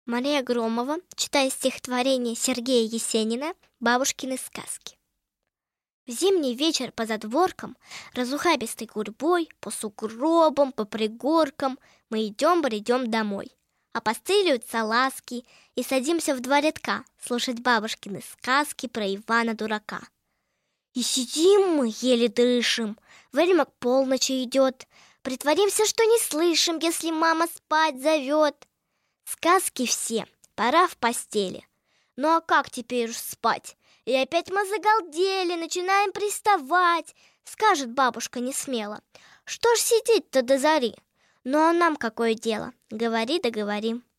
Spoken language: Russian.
Мария Громова читает стихотворение Сергея Есенина «Бабушкины сказки». В зимний вечер по задворкам, разухабистой гурьбой, по сугробам, по пригоркам мы бредем домой. Опостылюют салазки, и садимся в два рядка слушать бабушкины сказки про Ивана-дурака. И сидим мы, еле дышим, время к полночи идет, притворимся, что не слышим, если мама спать зовет. Сказки все, пора в постели. Ну а как теперь уж спать? И опять мы загалдели, начинаем приставать. Скажет бабушка несмело: что ж сидеть-то до зари? Ну а нам какое дело? Говори да говори.